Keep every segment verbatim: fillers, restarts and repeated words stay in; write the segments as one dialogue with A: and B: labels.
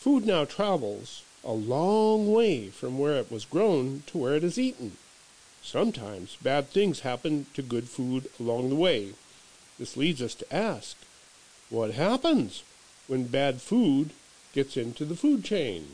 A: Food now travels a long way from where it was grown to where it is eaten. Sometimes bad things happen to good food along the way. This leads us to ask, what happens when bad food gets into the food chain?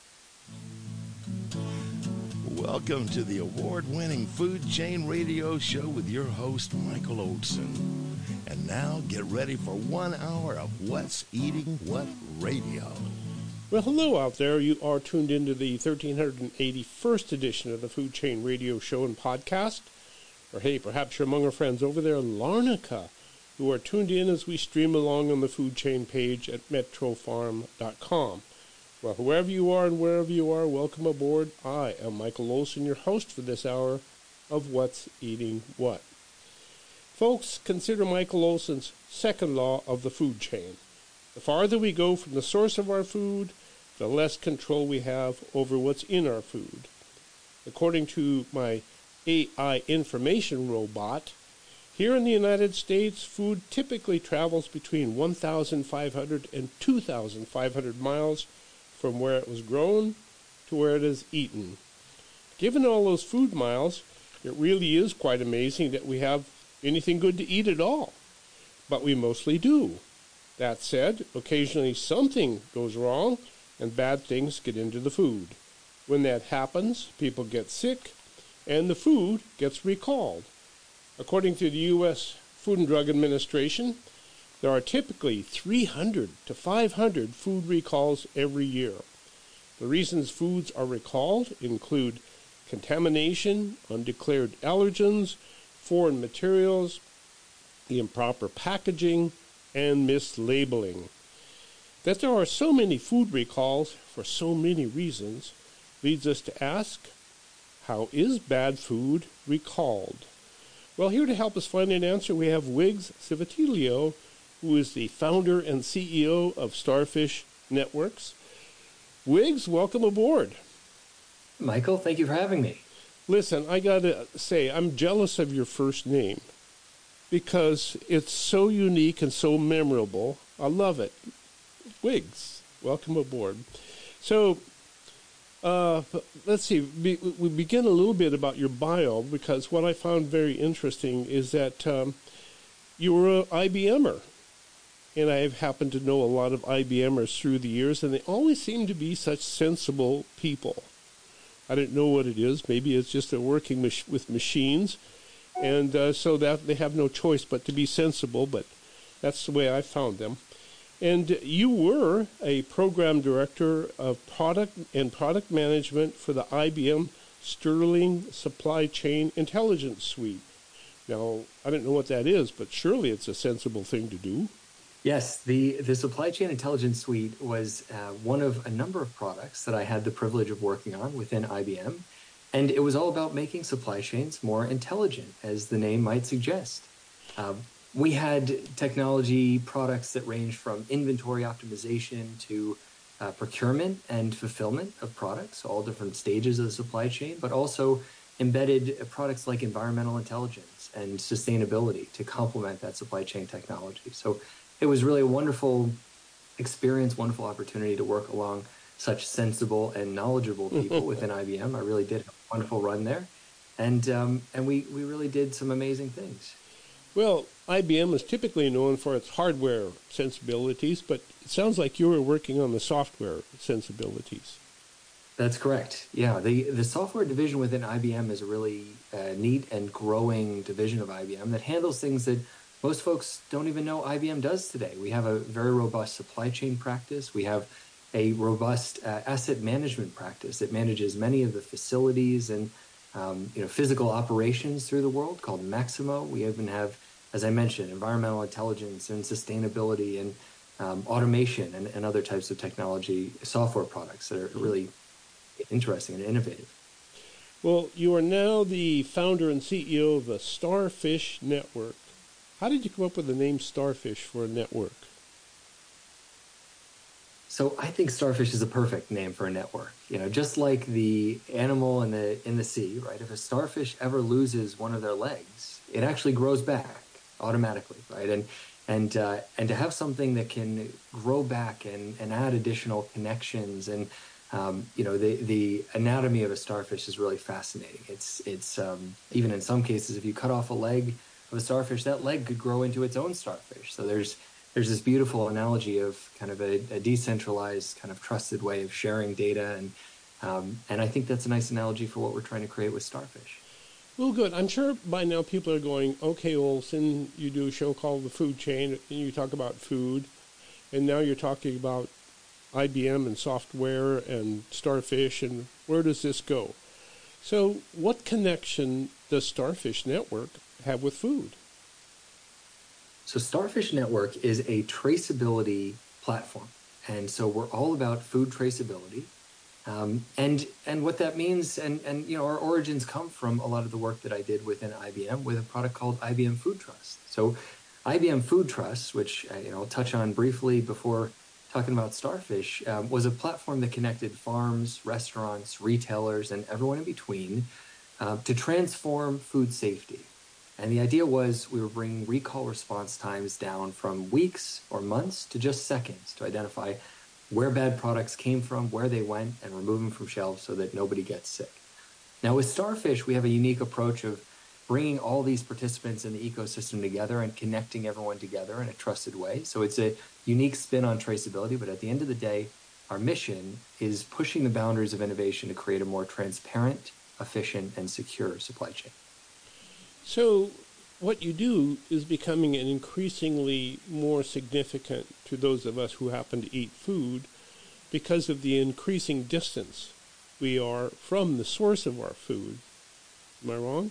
B: Welcome to the award-winning Food Chain Radio Show with your host, Michael Olson. And now get ready for one hour of What's Eating What Radio.
A: Well, hello out there. You are tuned into the one thousand three hundred eighty-first edition of the Food Chain Radio Show and Podcast. Or hey, perhaps you're among our friends over there in Larnaca, who are tuned in as we stream along on the Food Chain page at metro farm dot com. Well, whoever you are and wherever you are, welcome aboard. I am Michael Olson, your host for this hour of What's Eating What. Folks, consider Michael Olson's second law of the food chain. The farther we go from the source of our food, the less control we have over what's in our food. According to my A I information robot, here in the United States, food typically travels between one thousand five hundred and two thousand five hundred miles from where it was grown to where it is eaten. Given all those food miles, it really is quite amazing that we have anything good to eat at all. But we mostly do. That said, occasionally something goes wrong and bad things get into the food. When that happens, people get sick and the food gets recalled. According to the U S Food and Drug Administration, there are typically three hundred to five hundred food recalls every year. The reasons foods are recalled include contamination, undeclared allergens, foreign materials, improper packaging, and mislabeling. That there are so many food recalls for so many reasons leads us to ask, how is bad food recalled? Well, here to help us find an answer, we have Wiggs Civitilio, who is the founder and C E O of Starfish Networks. Wiggs, welcome aboard.
C: Michael, thank you for having me.
A: Listen, I got to say, I'm jealous of your first name because it's so unique and so memorable. I love it. Wiggs, welcome aboard. So, uh, let's see, we, we begin a little bit about your bio, because what I found very interesting is that um, you were an I B M er. And I've happened to know a lot of I B M ers through the years, and they always seem to be such sensible people. I don't know what it is. Maybe it's just they're working mach- with machines, and uh, so that they have no choice but to be sensible, but that's the way I found them. And you were a program director of product and product management for the I B M Sterling Supply Chain Intelligence Suite. Now, I don't know what that is, but surely it's a sensible thing to do.
C: Yes, the, the Supply Chain Intelligence Suite was uh, one of a number of products that I had the privilege of working on within I B M. And it was all about making supply chains more intelligent, as the name might suggest. Uh, we had technology products that range from inventory optimization to uh, procurement and fulfillment of products, all different stages of the supply chain, but also embedded products like environmental intelligence and sustainability to complement that supply chain technology. So it was really a wonderful experience, wonderful opportunity to work along such sensible and knowledgeable people within I B M. I really did have a wonderful run there. And um, and we, we really did some amazing things.
A: Well, I B M is typically known for its hardware sensibilities, but it sounds like you were working on the software sensibilities.
C: That's correct. Yeah, the, the software division within I B M is a really uh, neat and growing division of I B M that handles things that most folks don't even know I B M does today. We have a very robust supply chain practice. We have a robust uh, asset management practice that manages many of the facilities and um, you know physical operations through the world called Maximo. We even have, as I mentioned, environmental intelligence and sustainability and um, automation and, and other types of technology software products that are really interesting and innovative.
A: Well, you are now the founder and C E O of the Starfish Network. How did you come up with the name Starfish for a network?
C: So I think Starfish is a perfect name for a network. You know, just like the animal in the in the sea, right? If a starfish ever loses one of their legs, it actually grows back automatically, right? And And uh, and to have something that can grow back and, and add additional connections, and um, you know, the the anatomy of a starfish is really fascinating. It's it's um, even in some cases, if you cut off a leg of a starfish, that leg could grow into its own starfish. So there's there's this beautiful analogy of kind of a, a decentralized, kind of trusted way of sharing data, and um, and I think that's a nice analogy for what we're trying to create with starfish.
A: Well, good. I'm sure by now people are going, okay, Olson, you do a show called The Food Chain, and you talk about food, and now you're talking about I B M and software and starfish, and where does this go? So what connection does Starfish Network have with food?
C: So Starfish Network is a traceability platform. And so we're all about food traceability. Um, and and what that means, and, and you know, our origins come from a lot of the work that I did within I B M with a product called I B M Food Trust. So I B M Food Trust, which uh, you know, I'll touch on briefly before talking about Starfish, um, was a platform that connected farms, restaurants, retailers, and everyone in between uh, to transform food safety. And the idea was we were bringing recall response times down from weeks or months to just seconds to identify where bad products came from, where they went, and remove them from shelves so that nobody gets sick. Now with Starfish, we have a unique approach of bringing all these participants in the ecosystem together and connecting everyone together in a trusted way. So it's a unique spin on traceability, but at the end of the day, our mission is pushing the boundaries of innovation to create a more transparent, efficient, and secure supply chain.
A: So what you do is becoming an increasingly more significant to those of us who happen to eat food because of the increasing distance we are from the source of our food. Am I wrong?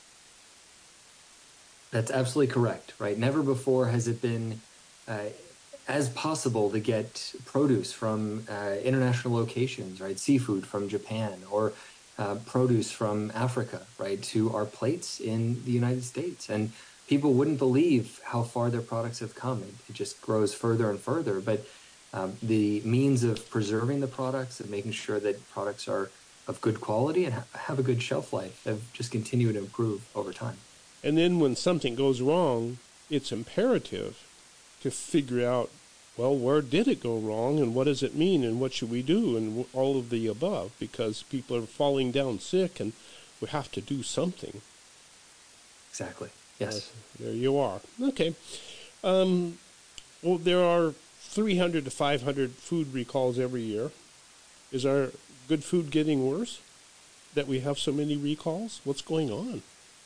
C: That's absolutely correct, right? Never before has it been uh, as possible to get produce from uh, international locations, right? Seafood from Japan, or uh, produce from Africa, right, to our plates in the United States. And people wouldn't believe how far their products have come. It, it just grows further and further. But um, the means of preserving the products and making sure that products are of good quality and ha- have a good shelf life have just continued to improve over time.
A: And then when something goes wrong, it's imperative to figure out, well, where did it go wrong, and what does it mean, and what should we do, and all of the above, because people are falling down sick, and we have to do something.
C: Exactly. Yes.
A: Uh, there you are. Okay. Um, well, there are three hundred to five hundred food recalls every year. Is our good food getting worse that we have so many recalls? What's going on?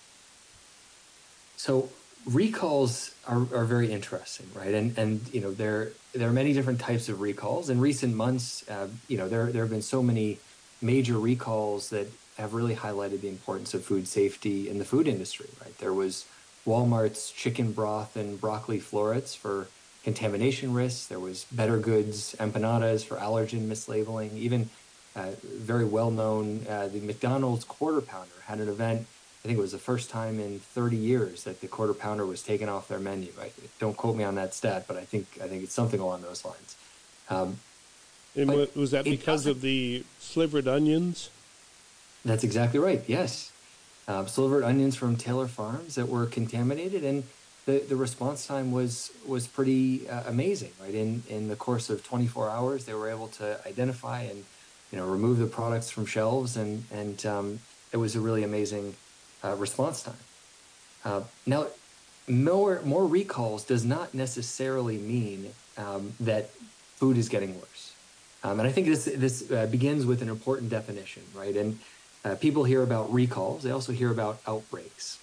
C: So recalls are, are very interesting, right? And and you know there there are many different types of recalls. In recent months, uh, you know there there have been so many major recalls that have really highlighted the importance of food safety in the food industry, right? There was Walmart's chicken broth and broccoli florets for contamination risks. There was Better Goods empanadas for allergen mislabeling. Even uh, very well known, uh, the McDonald's Quarter Pounder had an event. I think it was the first time in thirty years that the Quarter Pounder was taken off their menu. I, don't quote me on that stat, but I think I think it's something along those lines. Um,
A: and was that because of the slivered onions?
C: That's exactly right. Yes, uh, slivered onions from Taylor Farms that were contaminated, and the, the response time was was pretty uh, amazing. Right, in in the course of twenty-four hours, they were able to identify and you know remove the products from shelves, and and um, it was a really amazing Uh, response time. Uh, now, more more recalls does not necessarily mean um, that food is getting worse, um, and I think this this uh, begins with an important definition, right? And uh, people hear about recalls; they also hear about outbreaks.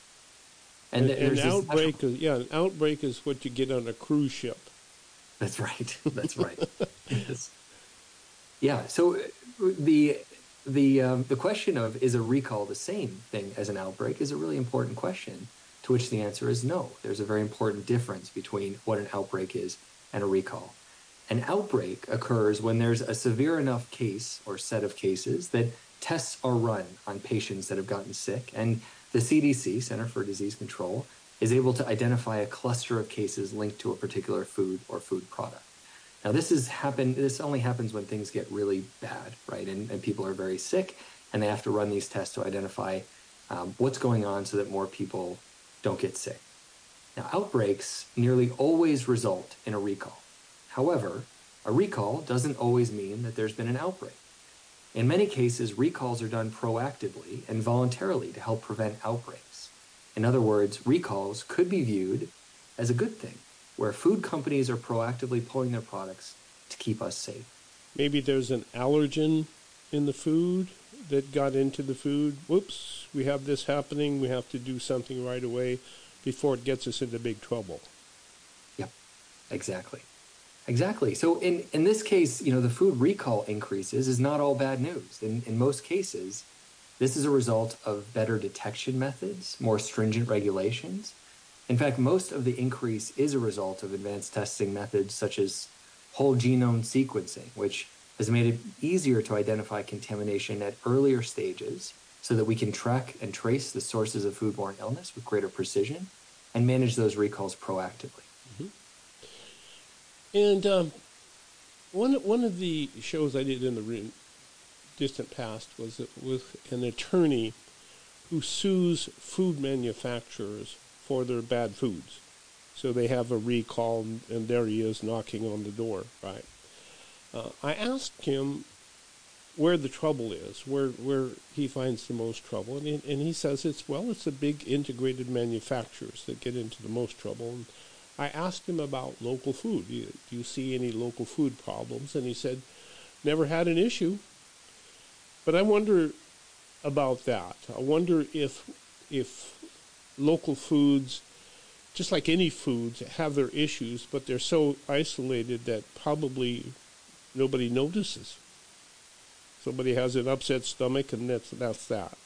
A: And, and an outbreak special... is yeah, an outbreak is what you get on a cruise ship.
C: That's right. That's right. Yes. Yeah. So the The um, the question of is a recall the same thing as an outbreak is a really important question, to which the answer is no. There's a very important difference between what an outbreak is and a recall. An outbreak occurs when there's a severe enough case or set of cases that tests are run on patients that have gotten sick, and the C D C, Center for Disease Control, is able to identify a cluster of cases linked to a particular food or food product. Now, this has happened. This only happens when things get really bad, right? And, and people are very sick, and they have to run these tests to identify um, what's going on so that more people don't get sick. Now, outbreaks nearly always result in a recall. However, a recall doesn't always mean that there's been an outbreak. In many cases, recalls are done proactively and voluntarily to help prevent outbreaks. In other words, recalls could be viewed as a good thing, where food companies are proactively pulling their products to keep us safe.
A: Maybe there's an allergen in the food that got into the food. Whoops, we have this happening. We have to do something right away before it gets us into big trouble.
C: Yep, exactly. Exactly. So in, in this case, you know, the food recall increases is not all bad news. In, in most cases, this is a result of better detection methods, more stringent regulations. In fact, most of the increase is a result of advanced testing methods such as whole genome sequencing, which has made it easier to identify contamination at earlier stages so that we can track and trace the sources of foodborne illness with greater precision and manage those recalls proactively.
A: Mm-hmm. And um, one one of the shows I did in the re- distant past was with an attorney who sues food manufacturers for their bad foods. So they have a recall, and, and there he is knocking on the door, right? Uh, I asked him where the trouble is, where where he finds the most trouble, and he, and he says it's, well, it's the big integrated manufacturers that get into the most trouble. And I asked him about local food. Do you, do you see any local food problems? And he said, never had an issue. But I wonder about that. I wonder if if local foods, just like any foods, have their issues, but they're so isolated that probably nobody notices. Somebody has an upset stomach, and that's that's that.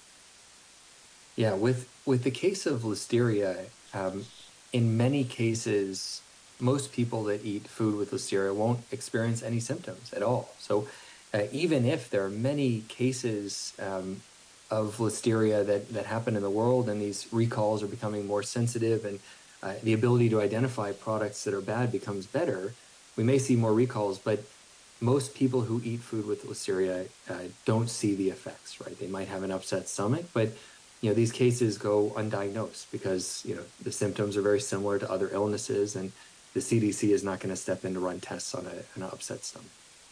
C: Yeah, with with the case of Listeria, um, in many cases, most people that eat food with Listeria won't experience any symptoms at all. So uh, even if there are many cases um, of Listeria that, that happen in the world, and these recalls are becoming more sensitive, and uh, the ability to identify products that are bad becomes better, we may see more recalls, but most people who eat food with Listeria uh, don't see the effects, right? They might have an upset stomach, but you know, these cases go undiagnosed because, you know, the symptoms are very similar to other illnesses, and the C D C is not going to step in to run tests on a, an upset stomach.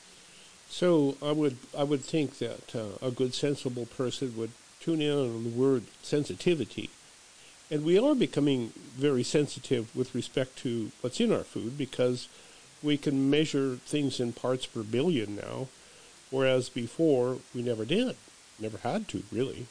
A: So I would I would think that uh, a good, sensible person would tune in on the word sensitivity. And we are becoming very sensitive with respect to what's in our food, because we can measure things in parts per billion now, whereas before we never did, never had to, really.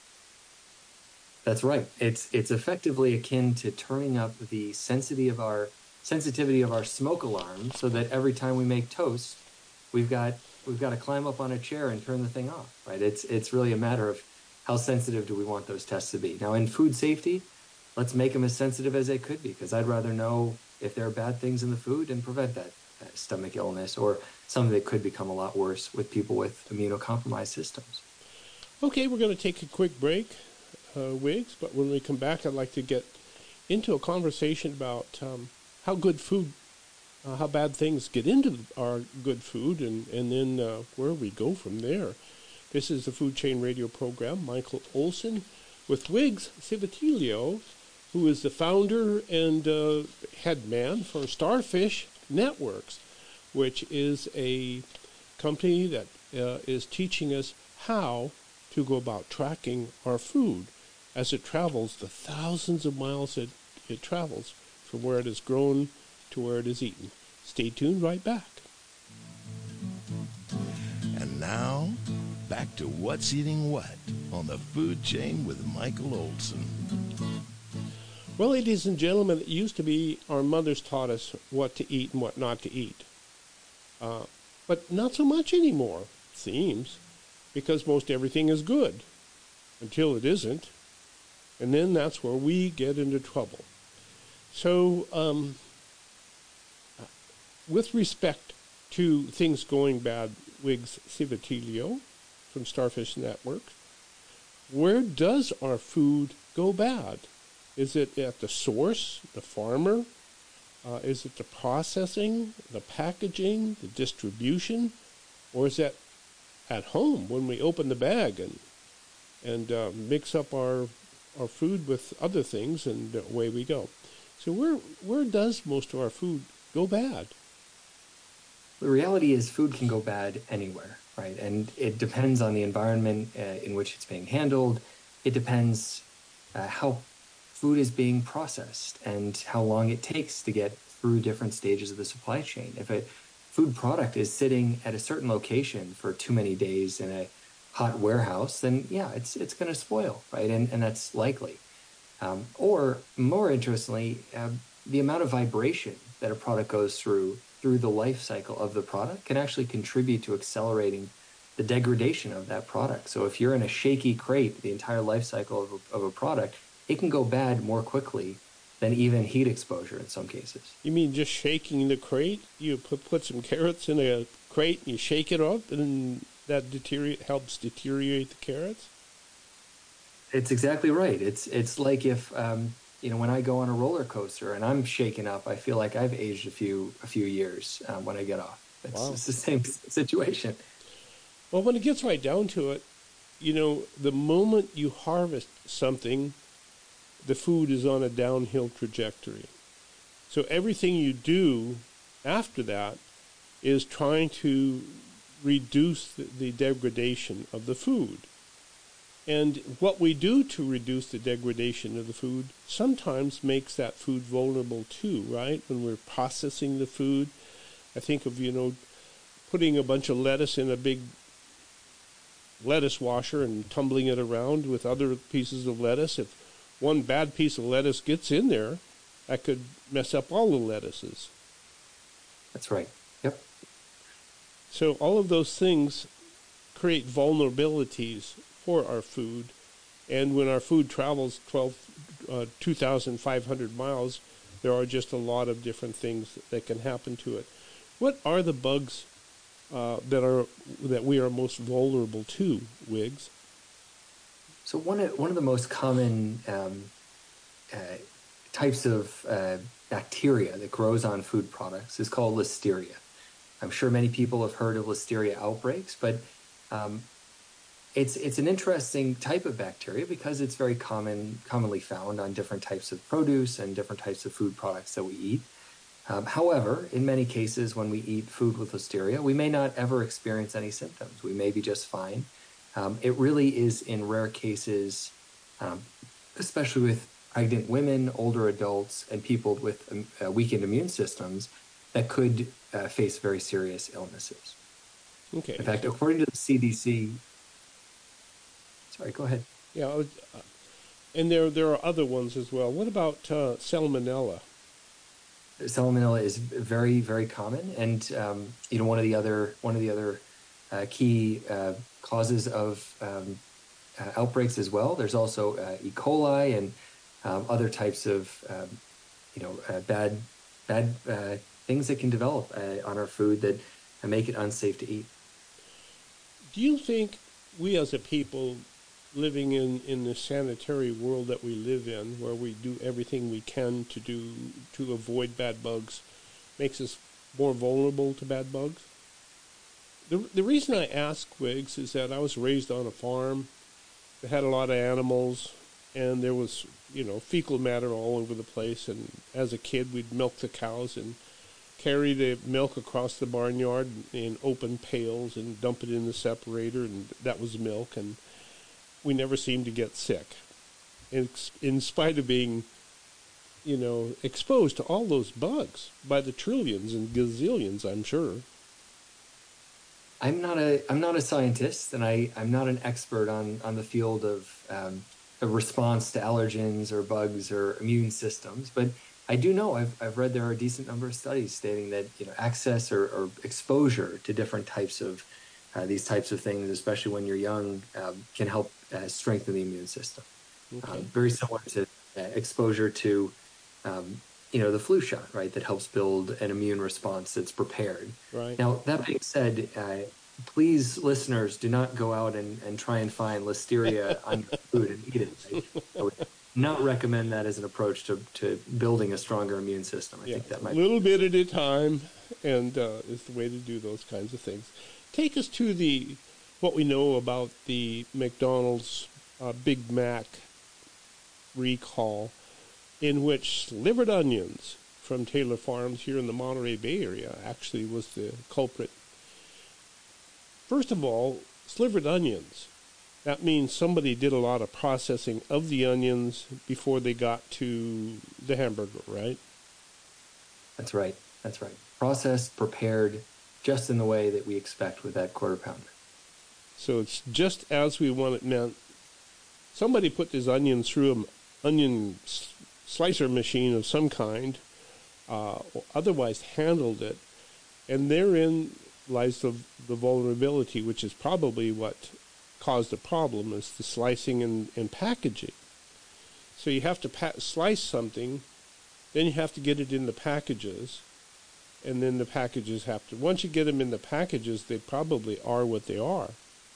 C: That's right. It's it's effectively akin to turning up the sensitivity of our sensitivity of our smoke alarm, so that every time we make toast, we've got we've got to climb up on a chair and turn the thing off. Right? It's it's really a matter of how sensitive do we want those tests to be. Now, in food safety, let's make them as sensitive as they could be, because I'd rather know if there are bad things in the food and prevent that uh, stomach illness or something that could become a lot worse with people with immunocompromised systems.
A: Okay, we're going to take a quick break. Uh, Wiggs, but when we come back, I'd like to get into a conversation about um, how good food, uh, how bad things get into our good food, and, and then uh, where we go from there. This is the Food Chain Radio program. Michael Olson with Wiggs Civitilio, who is the founder and uh, head man for Starfish Networks, which is a company that uh, is teaching us how to go about tracking our food as it travels the thousands of miles it, it travels from where it is grown to where it is eaten. Stay tuned, right back.
B: And now, back to What's Eating What on the Food Chain with Michael Olson.
A: Well, ladies and gentlemen, it used to be our mothers taught us what to eat and what not to eat. Uh, but not so much anymore, it seems, because most everything is good until it isn't. And then that's where we get into trouble. So, um, with respect to things going bad, Wiggs Civitilio from Starfish Network, where does our food go bad? Is it at the source, the farmer? Uh, is it the processing, the packaging, the distribution? Or is that at home when we open the bag and and uh, mix up our our food with other things, and away we go? So where where does most of our food go bad?
C: The reality is food can go bad anywhere, right? And it depends on the environment uh, in which it's being handled. It depends uh, how food is being processed and how long it takes to get through different stages of the supply chain. If a food product is sitting at a certain location for too many days in a hot warehouse, then yeah, it's it's going to spoil, right? And and that's likely. Um, or more interestingly, uh, the amount of vibration that a product goes through through the life cycle of the product can actually contribute to accelerating the degradation of that product. So if you're in a shaky crate the entire life cycle of a, of a product, it can go bad more quickly than even heat exposure in some cases.
A: You mean just shaking the crate? You put put some carrots in a crate and you shake it up, and that deteriorate helps deteriorate the carrots?
C: It's exactly right. It's it's like if um, you know, when I go on a roller coaster and I'm shaken up, I feel like I've aged a few a few years um, when I get off. It's,
A: Wow.
C: it's the same situation.
A: Well, when it gets right down to it, you know, the moment you harvest something, the food is on a downhill trajectory. So everything you do after that is trying to reduce the, the degradation of the food. And what we do to reduce the degradation of the food sometimes makes that food vulnerable too, right? When we're processing the food, I think of, you know, putting a bunch of lettuce in a big lettuce washer and tumbling it around with other pieces of lettuce. If one bad piece of lettuce gets in there, that could mess up all the lettuces.
C: That's right. Yep.
A: So all of those things create vulnerabilities for our food. And when our food travels twelve, uh, two thousand five hundred miles, there are just a lot of different things that can happen to it. What are the bugs uh, that are that we are most vulnerable to, Wiggs?
C: So one of one of the most common um, uh, types of uh, bacteria that grows on food products is called Listeria. I'm sure many people have heard of Listeria outbreaks, but um, it's it's an interesting type of bacteria because it's very common, commonly found on different types of produce and different types of food products that we eat. Um, however, in many cases, when we eat food with Listeria, we may not ever experience any symptoms. We may be just fine. Um, it really is in rare cases, um, especially with pregnant women, older adults, and people with um, uh, weakened immune systems that could uh, face very serious illnesses.
A: Okay.
C: In fact, according to the C D C, sorry, go ahead.
A: Yeah, uh, and there there are other ones as well. What about uh, Salmonella?
C: Salmonella is very, very common, and um, you know, one of the other one of the other uh, key uh, causes of um, uh, outbreaks as well. There's also uh, E. coli and um, other types of um, you know uh, bad bad uh, things that can develop uh, on our food that uh, make it unsafe to eat.
A: Do you think we as a people living in, in the sanitary world that we live in, where we do everything we can to do to avoid bad bugs, makes us more vulnerable to bad bugs? The the reason I ask, Wiggs, is that I was raised on a farm that had a lot of animals, and there was, you know, fecal matter all over the place. And as a kid, we'd milk the cows and carry the milk across the barnyard in open pails and dump it in the separator, and that was milk. And we never seemed to get sick, in, in spite of being, you know, exposed to all those bugs by the trillions and gazillions, I'm sure.
C: I'm not a I'm not a scientist, and I I'm not an expert on on the field of um, a response to allergens or bugs or immune systems, but I do know I've I've read there are a decent number of studies stating that, you know, access or, or exposure to different types of uh, these types of things, especially when you're young, um, can help uh, strengthen the immune system.
A: Okay.
C: Um, very similar to uh, exposure to um, you know, the flu shot, right, that helps build an immune response that's prepared.
A: Right.
C: Now, that being said, uh, please, listeners, do not go out and, and try and find Listeria on your food and eat it. I, I would not recommend that as an approach to, to building a stronger immune system. I
A: yeah,
C: think that might
A: a little bit at a time, and uh, is the way to do those kinds of things. Take us to the what we know about the McDonald's uh, Big Mac recall. in which slivered onions from Taylor Farms here in the Monterey Bay Area actually was the culprit. First of all, slivered onions. That means somebody did a lot of processing of the onions before they got to the hamburger, right?
C: That's right. That's right. Processed, prepared, just in the way that we expect with that quarter pounder.
A: So it's just as we want it meant. Somebody put these onions through an onion slicer machine of some kind, uh, or otherwise handled it, and therein lies the, the vulnerability, which is probably what caused the problem, is the slicing and, and packaging. So you have to pa- slice something, then you have to get it in the packages, and then the packages have to, once you get them in the packages, they probably are what they are.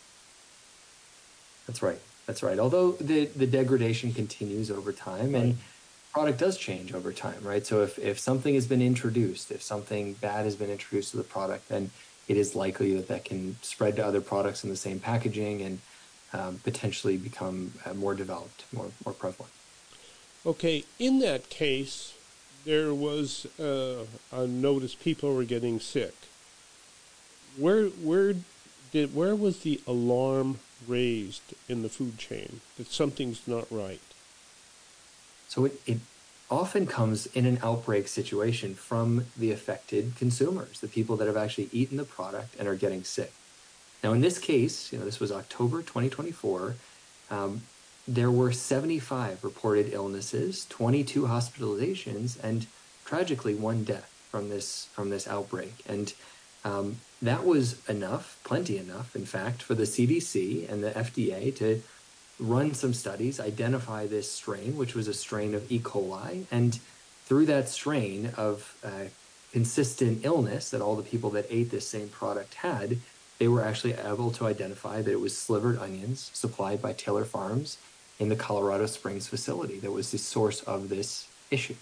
C: That's right. That's right. Although the, the degradation continues over time, and
A: right.
C: product does change over time, right? So if, if something has been introduced, if something bad has been introduced to the product, then it is likely that that can spread to other products in the same packaging and um, potentially become uh, more developed, more more prevalent.
A: Okay, in that case, there was uh, a notice people were getting sick. Where where did where was the alarm raised in the food chain that something's not right?
C: So it, it often comes in an outbreak situation from the affected consumers, the people that have actually eaten the product and are getting sick. Now, in this case, you know, this was October twenty twenty-four. Um, there were seventy-five reported illnesses, twenty-two hospitalizations, and tragically one death from this from this outbreak. And um, that was enough, plenty enough, in fact, for the C D C and the F D A to run some studies, identify this strain, which was a strain of E. coli, and through that strain of uh, consistent illness that all the people that ate this same product had, they were actually able to identify that it was slivered onions supplied by Taylor Farms in the Colorado Springs facility that was the source of this issue.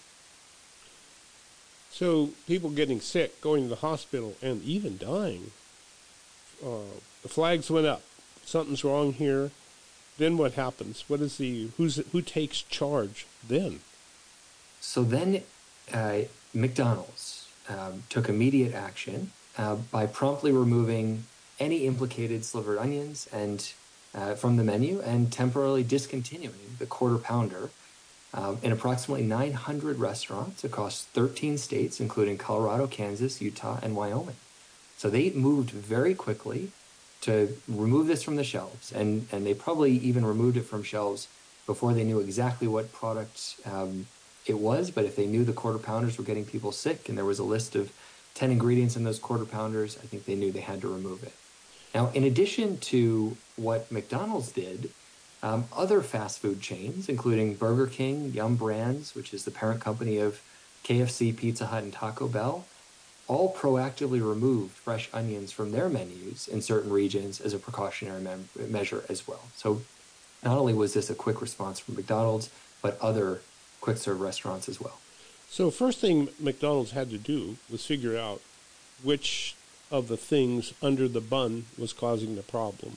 A: So people getting sick, going to the hospital, and even dying. Uh, the flags went up. Something's wrong here. Then what happens? What is the who's who takes charge then?
C: So then, uh, McDonald's um, took immediate action uh, by promptly removing any implicated slivered onions and uh, from the menu and temporarily discontinuing the quarter pounder uh, in approximately nine hundred restaurants across thirteen states, including Colorado, Kansas, Utah, and Wyoming. So they moved very quickly to remove this from the shelves, and, and they probably even removed it from shelves before they knew exactly what product um, it was. But if they knew the quarter pounders were getting people sick and there was a list of ten ingredients in those quarter pounders, I think they knew they had to remove it. Now, in addition to what McDonald's did, um, other fast food chains, including Burger King, Yum Brands, which is the parent company of K F C, Pizza Hut, and Taco Bell, all proactively removed fresh onions from their menus in certain regions as a precautionary me- measure as well. So not only was this a quick response from McDonald's, but other quick-serve restaurants as well.
A: So first thing McDonald's had to do was figure out which of the things under the bun was causing the problem.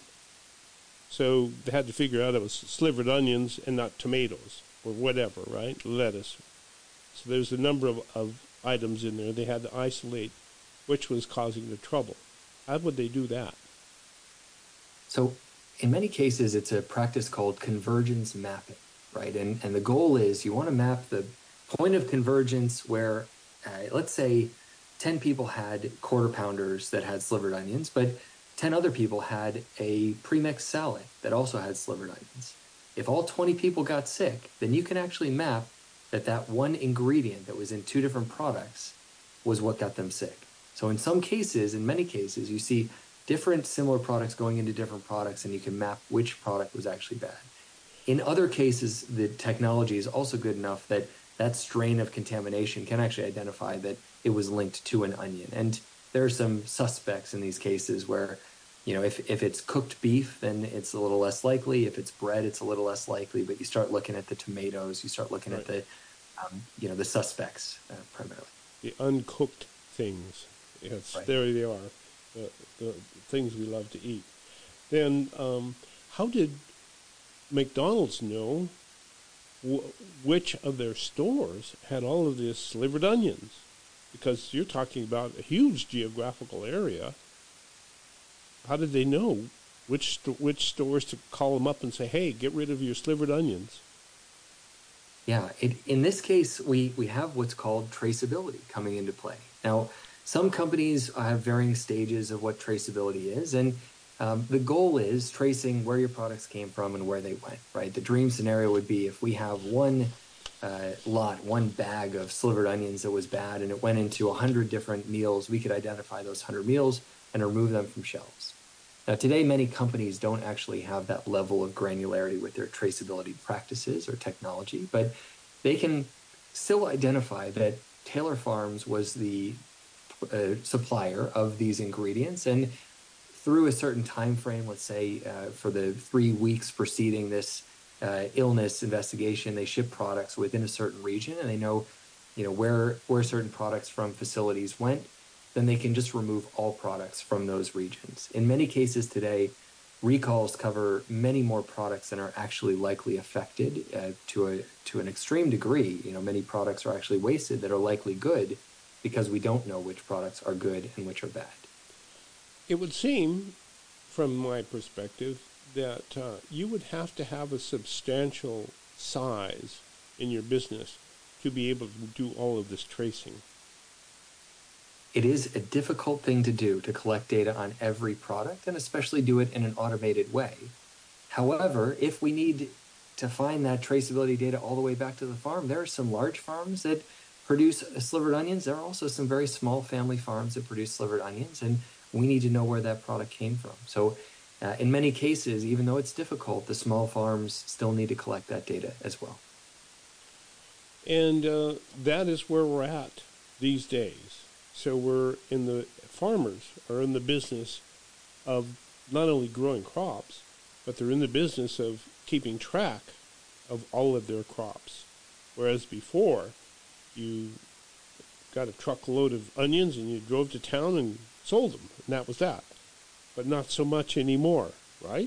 A: So they had to figure out it was slivered onions and not tomatoes or whatever, right? Lettuce. So there's a number of, of items in there. They had to isolate which was causing the trouble. How would they do that?
C: So in many cases, it's a practice called convergence mapping, right? And, and the goal is you want to map the point of convergence where, uh, let's say, ten people had quarter pounders that had slivered onions, but ten other people had a premixed salad that also had slivered onions. If all twenty people got sick, then you can actually map that that one ingredient that was in two different products was what got them sick. So in some cases, in many cases, you see different similar products going into different products, and you can map which product was actually bad. In other cases, the technology is also good enough that that strain of contamination can actually identify that it was linked to an onion. And there are some suspects in these cases where, you know, if, if it's cooked beef, then it's a little less likely. If it's bread, it's a little less likely. But you start looking at the tomatoes, you start looking right. at the, um, you know, the suspects uh, primarily.
A: The uncooked things. Yes, right. There they are, the, the things we love to eat. Then um, how did McDonald's know w- which of their stores had all of these slivered onions, because you're talking about a huge geographical area. How did they know which st- which stores to call them up and say, hey, get rid of your slivered onions?
C: Yeah, it, in this case, we, we have what's called traceability coming into play. Now, some companies have varying stages of what traceability is, and um, the goal is tracing where your products came from and where they went, right? The dream scenario would be if we have one uh, lot, one bag of slivered onions that was bad, and it went into one hundred different meals, we could identify those one hundred meals and remove them from shelves. Now, today, many companies don't actually have that level of granularity with their traceability practices or technology, but they can still identify that Taylor Farms was the uh, supplier of these ingredients, and through a certain time frame, let's say uh, for the three weeks preceding this uh, illness investigation, they ship products within a certain region, and they know, you know, where where certain products from facilities went. Then they can just remove all products from those regions. In many cases today, recalls cover many more products than are actually likely affected uh, to a to an extreme degree. You know, many products are actually wasted that are likely good because we don't know which products are good and which are bad.
A: It would seem, from my perspective, that uh, you would have to have a substantial size in your business to be able to do all of this tracing.
C: It is a difficult thing to do, to collect data on every product, and especially do it in an automated way. However, if we need to find that traceability data all the way back to the farm, there are some large farms that produce slivered onions. There are also some very small family farms that produce slivered onions, and we need to know where that product came from. So uh, in many cases, even though it's difficult, the small farms still need to collect that data as well.
A: And uh, that is where we're at these days. So we're in the, farmers are in the business of not only growing crops, but they're in the business of keeping track of all of their crops. Whereas before, you got a truckload of onions and you drove to town and sold them, and that was that. But not so much anymore, right?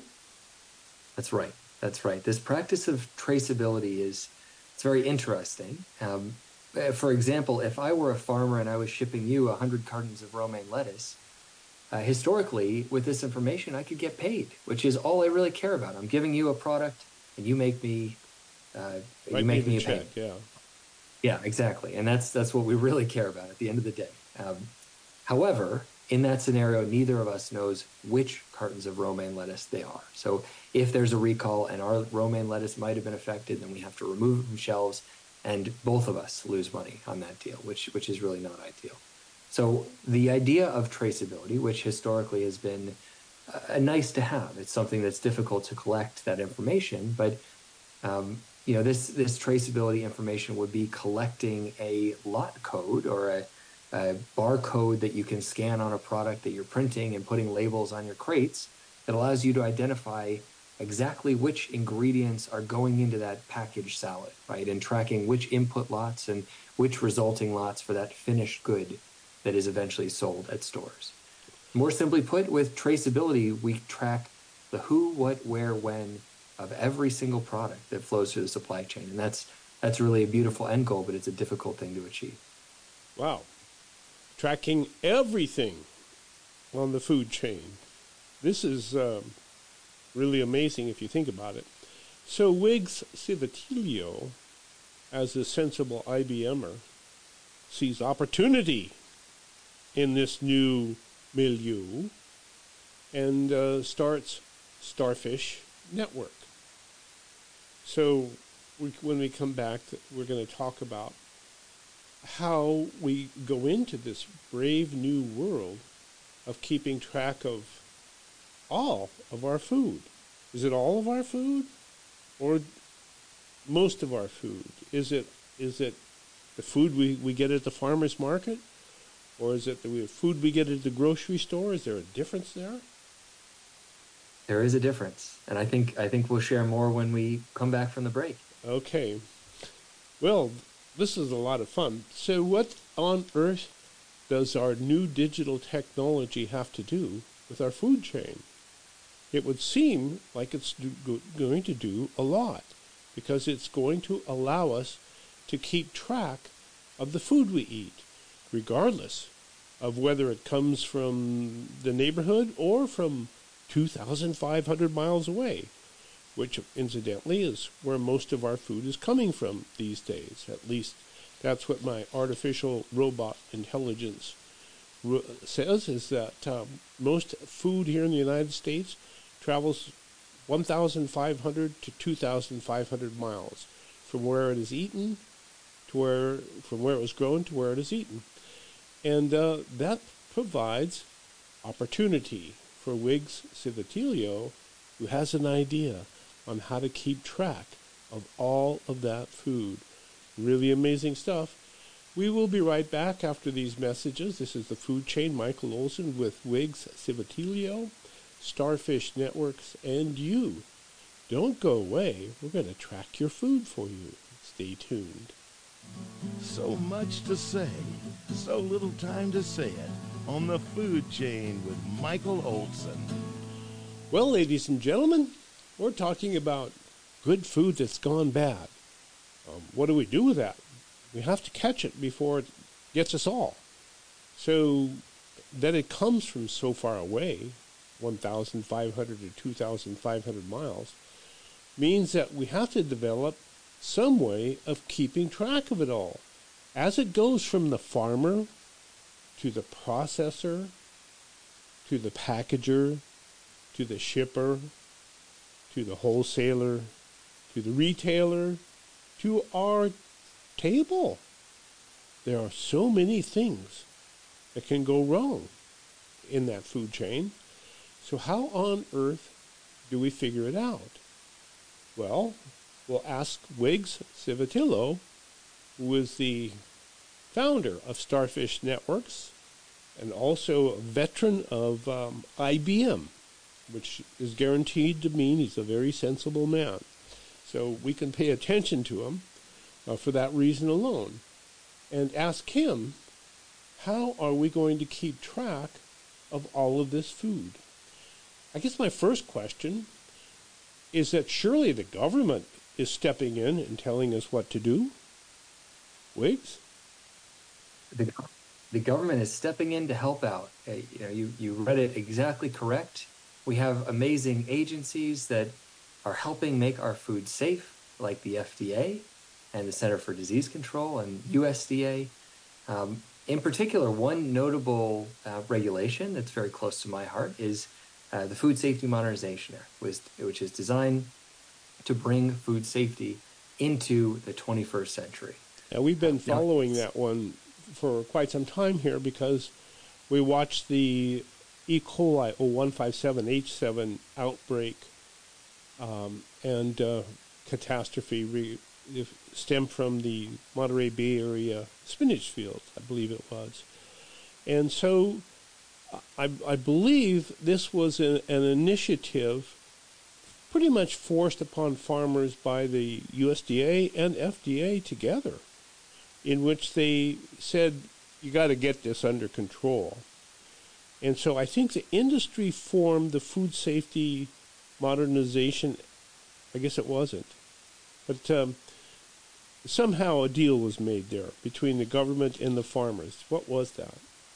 C: That's right. That's right. This practice of traceability is, it's very interesting. Um, For example, if I were a farmer and I was shipping you one hundred cartons of romaine lettuce, uh, historically, with this information, I could get paid, which is all I really care about. I'm giving you a product, and you make me, uh, you make me a
A: check,
C: payment.
A: yeah.
C: Yeah, exactly. And that's that's what we really care about at the end of the day. Um, however, in that scenario, neither of us knows which cartons of romaine lettuce they are. So if there's a recall and our romaine lettuce might have been affected, then we have to remove it from shelves. And both of us lose money on that deal, which which is really not ideal. So the idea of traceability, which historically has been uh, nice to have, it's something that's difficult to collect that information, but um, you know this this traceability information would be collecting a lot code or a, a barcode that you can scan on a product that you're printing and putting labels on your crates that allows you to identify exactly which ingredients are going into that packaged salad, right? And tracking which input lots and which resulting lots for that finished good that is eventually sold at stores. More simply put, with traceability, we track the who, what, where, when of every single product that flows through the supply chain. And that's that's really a beautiful end goal, but it's a difficult thing to achieve.
A: Wow. Tracking everything on the food chain. This is um, really amazing if you think about it. So Wiggs Civitilio, as a sensible I B M er, sees opportunity in this new milieu and uh, starts Starfish Network. So we, when we come back, we're going to talk about how we go into this brave new world of keeping track of all of our food. Is it all of our food or most of our food? Is it is it the food we, we get at the farmer's market? Or is it the food we get at the grocery store? Is there a difference there?
C: There is a difference. And I think I think we'll share more when we come back from the break.
A: Okay. Well, this is a lot of fun. So what on earth does our new digital technology have to do with our food chain? It would seem like it's do, go, going to do a lot. because it's going to allow us to keep track of the food we eat, regardless of whether it comes from the neighborhood or from two thousand five hundred miles away, which incidentally is where most of our food is coming from these days. At least that's what my artificial robot intelligence says, is that um, most food here in the United States travels one thousand five hundred to two thousand five hundred miles from where it is eaten to where, from where it was grown to where it is eaten. And uh, that provides opportunity for Wiggs Civitilio, who has an idea on how to keep track of all of that food. Really amazing stuff. We will be right back after these messages. This is the Food Chain, Michael Olson with Wiggs Civitilio, Starfish Networks, and you. Don't go away. We're going to track your food for you. Stay tuned.
B: So much to say, so little time to say it on the Food Chain with Michael Olson.
A: Well, ladies and gentlemen, we're talking about good food that's gone bad. Um, what do we do with that? We have to catch it before it gets us all. So that it comes from so far away, one thousand five hundred to two thousand five hundred miles, means that we have to develop some way of keeping track of it all. As it goes from the farmer to the processor, to the packager, to the shipper, to the wholesaler, to the retailer, to our table. There are so many things that can go wrong in that food chain. So how on earth do we figure it out? Well, we'll ask Wiggs Civitilio, who is the founder of Starfish Networks and also a veteran of um, I B M, which is guaranteed to mean he's a very sensible man. So we can pay attention to him uh, for that reason alone and ask him, how are we going to keep track of all of this food? I guess my first question is that surely the government is stepping in and telling us what to do. Wiggs?
C: The, the government is stepping in to help out. Uh, you know, you, you read it exactly correct. We have amazing agencies that are helping make our food safe, like the F D A and the Center for Disease Control and U S D A. Um, in particular, one notable uh, regulation that's very close to my heart is uh, the Food Safety Modernization Act, which, which is designed to bring food safety into the twenty-first century.
A: Now, we've been following that one for quite some time here because we watched the E. coli oh one five seven H seven outbreak um, and uh, catastrophe re- stemmed from the Monterey Bay Area spinach fields, I believe it was. And so I, I believe this was a, an initiative pretty much forced upon farmers by the U S D A and F D A together, in which they said, you got to get this under control. And so I think the industry formed the Food Safety Modernization, I guess it wasn't, but um, somehow a deal was made there between the government and the farmers. What was that?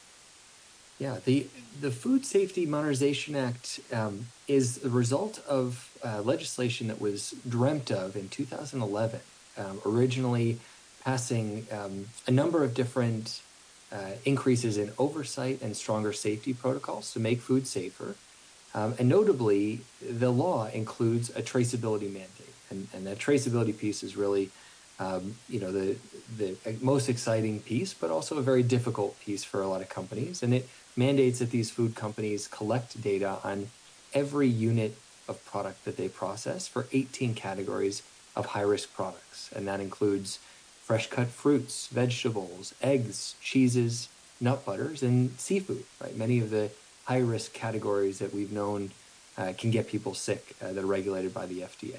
C: Yeah, the, the Food Safety Modernization Act um, is the result of uh, legislation that was dreamt of in two thousand eleven, um, originally passing um, a number of different uh, increases in oversight and stronger safety protocols to make food safer. Um, and notably, the law includes a traceability mandate. And, and that traceability piece is really, um, you know, the, the most exciting piece, but also a very difficult piece for a lot of companies. And it mandates that these food companies collect data on every unit of product that they process for eighteen categories of high-risk products. And that includes fresh-cut fruits, vegetables, eggs, cheeses, nut butters, and seafood, right? Many of the high-risk categories that we've known uh, can get people sick uh, that are regulated by the F D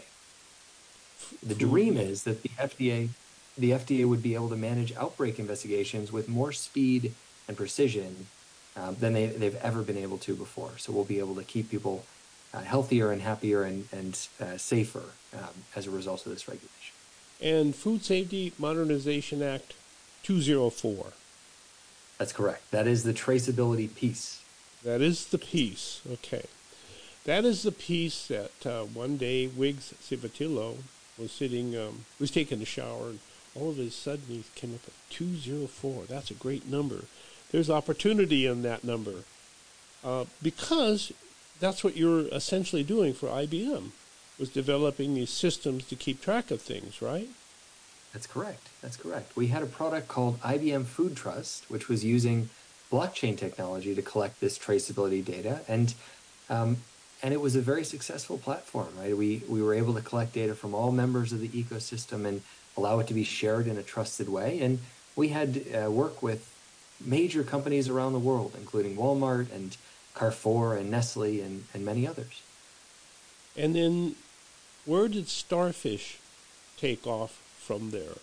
C: A. The dream is that the F D A, the F D A would be able to manage outbreak investigations with more speed and precision um, than they, they've ever been able to before. So we'll be able to keep people uh, healthier and happier and, and uh, safer um, as a result of this regulation.
A: And Food Safety Modernization Act two oh four.
C: That's correct. That is the traceability piece.
A: That is the piece. Okay. That is the piece that uh, one day Wiggs Civitillo was sitting, um, was taking a shower, and all of a sudden he came up with two oh four. That's a great number. There's opportunity in that number uh, because that's what you're essentially doing for I B M, was developing these systems to keep track of things, right?
C: That's correct. That's correct. We had a product called I B M Food Trust, which was using blockchain technology to collect this traceability data, and um, and it was a very successful platform. Right? We we were able to collect data from all members of the ecosystem and allow it to be shared in a trusted way. And we had uh, work with major companies around the world, including Walmart and Carrefour and Nestle and, and many others.
A: And then where did Starfish take off from there?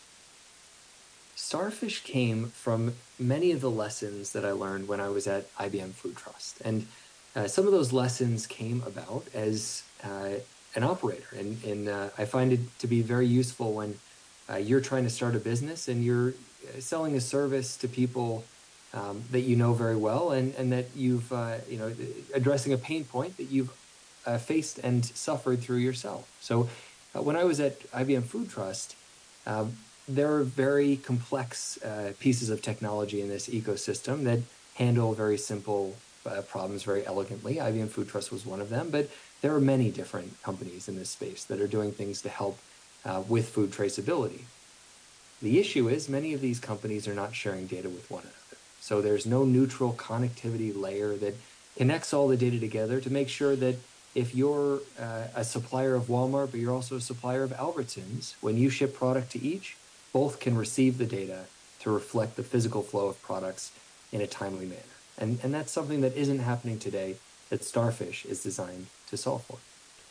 C: Starfish came from many of the lessons that I learned when I was at I B M Food Trust. And uh, some of those lessons came about as uh, an operator. And, and uh, I find it to be very useful when uh, you're trying to start a business and you're selling a service to people um, that you know very well, and, and that you've, uh, you know, addressing a pain point that you've uh, faced and suffered through yourself. So uh, when I was at I B M Food Trust, um, there are very complex uh, pieces of technology in this ecosystem that handle very simple uh, problems very elegantly. I B M Food Trust was one of them, but there are many different companies in this space that are doing things to help uh, with food traceability. The issue is many of these companies are not sharing data with one another. So there's no neutral connectivity layer that connects all the data together to make sure that if you're uh, a supplier of Walmart, but you're also a supplier of Albertsons, when you ship product to each, both can receive the data to reflect the physical flow of products in a timely manner. And, and that's something that isn't happening today that Starfish is designed to solve for.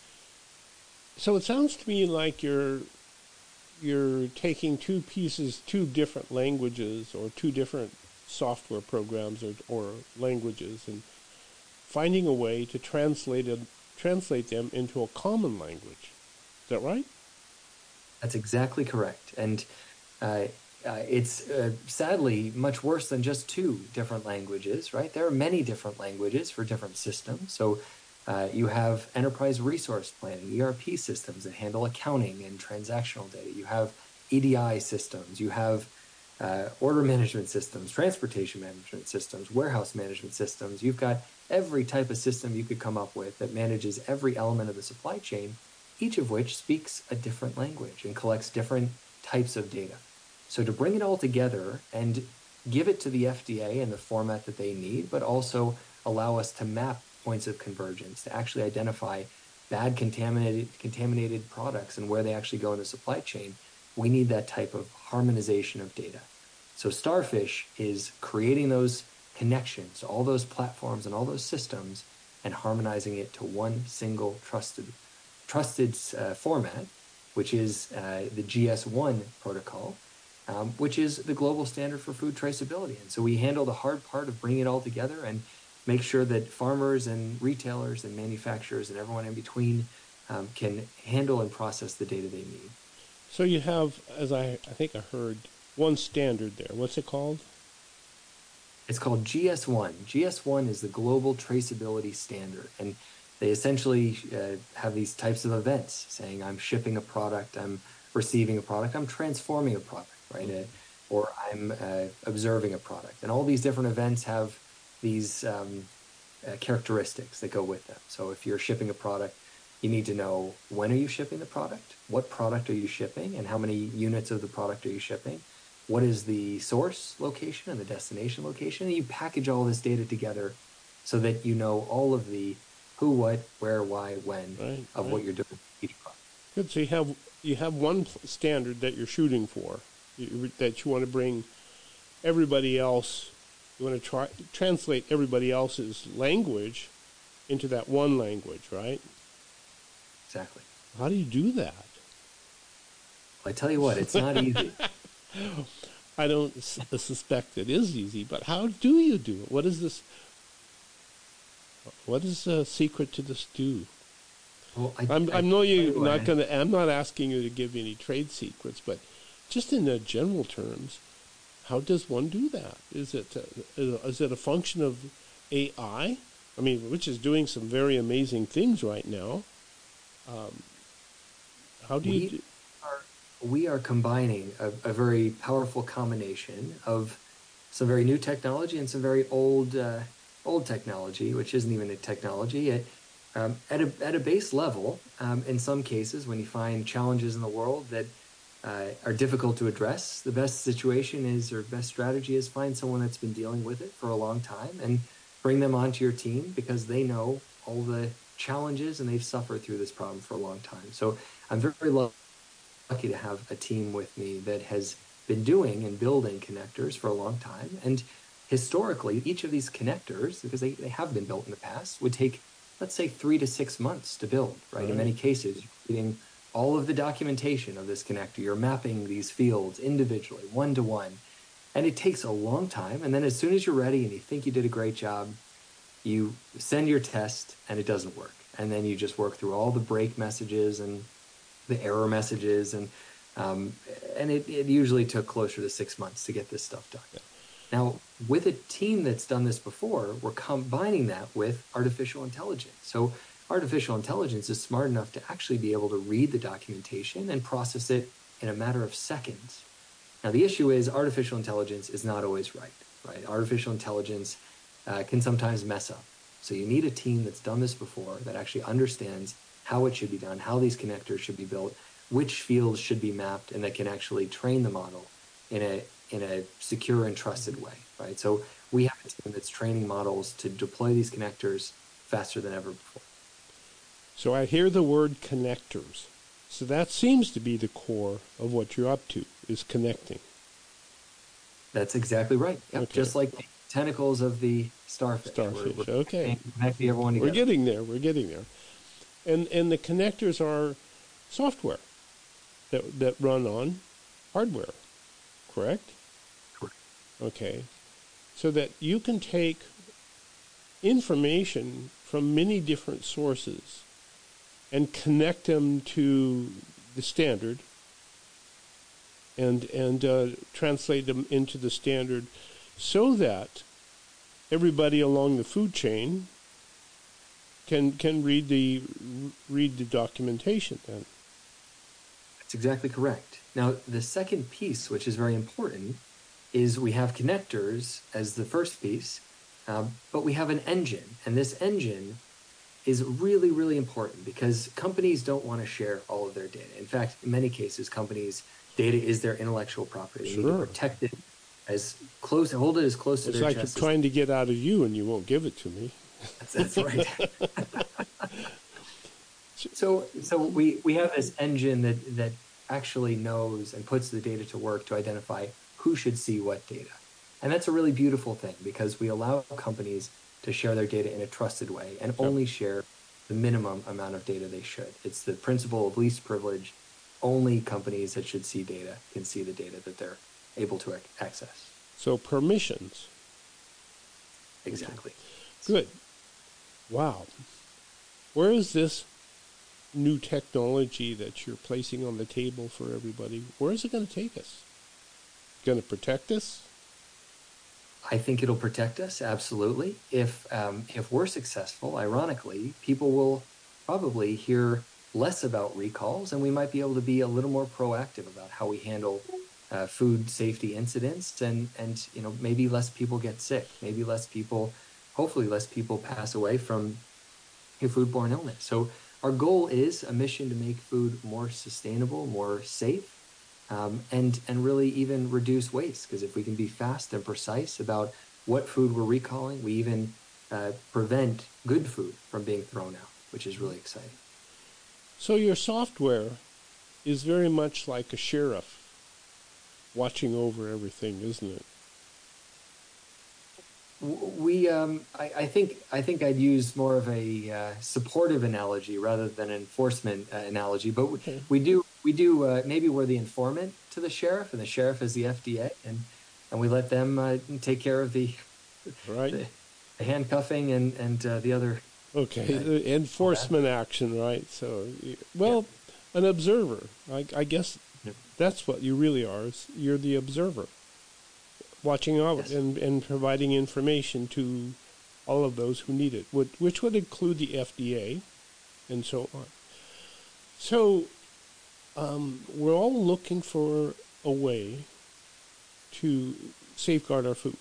A: So it sounds to me like you're you're taking two pieces, two different languages or two different software programs or, or languages, and finding a way to translate it, translate them into a common language. Is that right?
C: That's exactly correct. And uh, uh, it's uh, sadly much worse than just two different languages, right? There are many different languages for different systems. So uh, you have enterprise resource planning, E R P systems that handle accounting and transactional data. You have E D I systems. You have uh, order management systems, transportation management systems, warehouse management systems. You've got every type of system you could come up with that manages every element of the supply chain, each of which speaks a different language and collects different types of data. So to bring it all together and give it to the F D A in the format that they need, but also allow us to map points of convergence, to actually identify bad contaminated contaminated products and where they actually go in the supply chain, we need that type of harmonization of data. So Starfish is creating those connections to all those platforms and all those systems and harmonizing it to one single trusted trusted uh, format, which is uh, the G S one protocol, um, which is the global standard for food traceability. And so we handle the hard part of bringing it all together and make sure that farmers and retailers and manufacturers and everyone in between um, can handle and process the data they need.
A: So you have, as I, I think I heard, one standard there. What's it called?
C: It's called G S one. G S one is the global traceability standard. And they essentially uh, have these types of events saying I'm shipping a product, I'm receiving a product, I'm transforming a product, right? Uh, or I'm uh, observing a product. And all these different events have these um, uh, characteristics that go with them. So if you're shipping a product, you need to know when are you shipping the product, what product are you shipping, and how many units of the product are you shipping, what is the source location and the destination location, and you package all this data together so that you know all of the who, what, where, why, when
A: right,
C: of
A: right.
C: what you're doing with each product.
A: Good. So you have you have one standard that you're shooting for, you, that you want to bring everybody else. You want to try translate everybody else's language into that one language, right?
C: Exactly.
A: How do you do that?
C: Well, I tell you what, it's not easy.
A: I don't s- suspect it is easy, but how do you do it? What is this? What is the secret to the stew?
C: Well, I,
A: I'm,
C: I,
A: I know you're
C: you
A: not going to. I'm not asking you to give any trade secrets, but just in the general terms, how does one do that? Is it uh, is it a function of A I? I mean, which is doing some very amazing things right now. Um, how do you?
C: we
A: Do?
C: are we are combining a, a very powerful combination of some very new technology and some very old uh, old technology, which isn't even a technology. It, um, at a at a base level, um, in some cases, when you find challenges in the world that uh, are difficult to address, the best situation is, or best strategy is, find someone that's been dealing with it for a long time and bring them onto your team because they know all the challenges and they've suffered through this problem for a long time. So I'm very lucky to have a team with me that has been doing and building connectors for a long time. And historically, each of these connectors, because they, they have been built in the past, would take, let's say, three to six months to build, right? right. In many cases, you're reading all of the documentation of this connector. You're mapping these fields individually, one to one. And it takes a long time. And then as soon as you're ready and you think you did a great job, you send your test and it doesn't work. And then you just work through all the break messages and the error messages. And um, and it, it usually took closer to six months to get this stuff done. Yeah. Now, with a team that's done this before, we're combining that with artificial intelligence. So artificial intelligence is smart enough to actually be able to read the documentation and process it in a matter of seconds. Now, the issue is artificial intelligence is not always right, right? Artificial intelligence uh, can sometimes mess up. So you need a team that's done this before, that actually understands how it should be done, how these connectors should be built, which fields should be mapped, and that can actually train the model in a in a secure and trusted way, right? So we have a team that's training models to deploy these connectors faster than ever before.
A: So I hear the word connectors. So that seems to be the core of what you're up to, is connecting.
C: That's exactly right. Yep. Okay. Just like the tentacles of the starfish.
A: Starfish,
C: we're, we're
A: okay.
C: Connecting everyone together.
A: We're getting there, we're getting there. And and the connectors are software that that run on hardware, correct?
C: Correct.
A: Okay. So that you can take information from many different sources and connect them to the standard and and uh, translate them into the standard so that everybody along the food chain can can read the read the documentation then.
C: That's exactly correct. Now, the second piece, which is very important, is we have connectors as the first piece, um, but we have an engine, and this engine is really, really important because companies don't want to share all of their data. In fact, in many cases, companies' data is their intellectual property. They
A: sure.
C: need to protect it as close, hold it as close
A: it's
C: to their
A: like
C: chest.
A: It's like trying to get out of you and you won't give it to me.
C: That's, that's right. so so we, we have this engine that, that actually knows and puts the data to work to identify who should see what data. And that's a really beautiful thing because we allow companies to share their data in a trusted way and yep. only share the minimum amount of data they should. It's the principle of least privilege. Only companies that should see data can see the data that they're able to access.
A: So permissions.
C: Exactly.
A: Good. Wow. Where is this new technology that you're placing on the table for everybody? Where is it going to take us? Going to protect us?
C: I think it'll protect us, absolutely. If um, if we're successful, ironically, people will probably hear less about recalls, and we might be able to be a little more proactive about how we handle uh, food safety incidents, and, and you know maybe less people get sick, maybe less people, hopefully less people pass away from a foodborne illness. So our goal is a mission to make food more sustainable, more safe, Um, and and really even reduce waste, because if we can be fast and precise about what food we're recalling, we even uh, prevent good food from being thrown out, which is really exciting.
A: So your software is very much like a sheriff watching over everything, isn't it?
C: We, um, I, I think, I think I'd use more of a uh, supportive analogy rather than an enforcement uh, analogy. But we, okay. we do, we do. Uh, maybe we're the informant to the sheriff, and the sheriff is the F D A, and and we let them uh, take care of the,
A: right.
C: the the handcuffing and and uh, the other.
A: Okay,
C: uh,
A: the enforcement action, right? So, well, yeah. An observer. I, I guess
C: Yep.
A: that's what you really are. Is you're the observer, watching out
C: Yes.
A: and, and providing information to all of those who need it, would, which would include the F D A and so on. So um, we're all looking for a way to safeguard our food.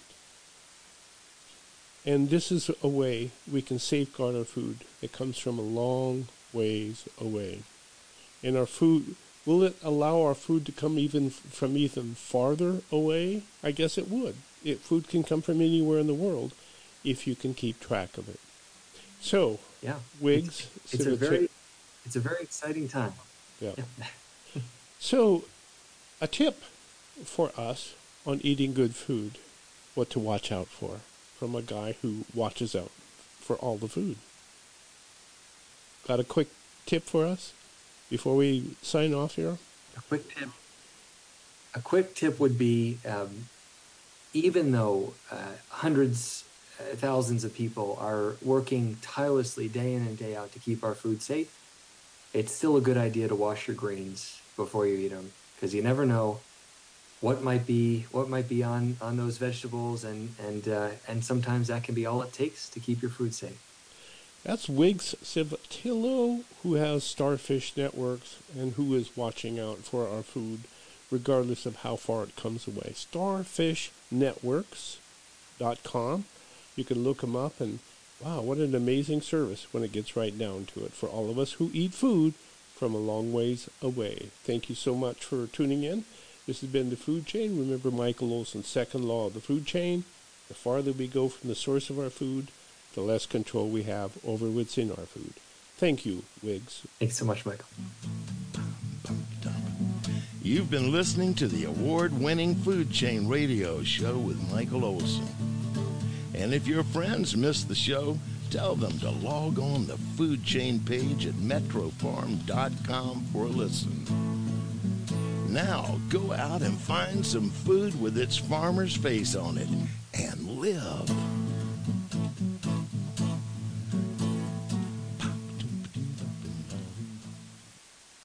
A: And this is a way we can safeguard our food that comes from a long ways away. And our food, will it allow our food to come even from even farther away? I guess it would. It, food can come from anywhere in the world if you can keep track of it. So,
C: Yeah,
A: Wiggs,
C: It's, it's a very, it's a very exciting time.
A: Yeah.
C: Yeah.
A: So, a tip for us on eating good food, what to watch out for, from a guy who watches out for all the food. Got a quick tip for us before we sign off here?
C: A quick tip. A quick tip would be, um, even though uh, hundreds, uh, thousands of people are working tirelessly day in and day out to keep our food safe, it's still a good idea to wash your grains before you eat them, because you never know what might be what might be on, on those vegetables, and and uh, and sometimes that can be all it takes to keep your food safe.
A: That's Wiggs Civitillo, who has Starfish Networks and who is watching out for our food, regardless of how far it comes away. starfish networks dot com. You can look them up, and wow, what an amazing service when it gets right down to it for all of us who eat food from a long ways away. Thank you so much for tuning in. This has been The Food Chain. Remember Michael Olson's second law of the food chain. The farther we go from the source of our food, the less control we have over what's in our food. Thank you, Wiggs.
C: Thanks so much, Michael.
B: You've been listening to the award-winning Food Chain Radio Show with Michael Olson. And if your friends missed the show, tell them to log on the Food Chain page at metro farm dot com for a listen. Now, go out and find some food with its farmer's face on it and live.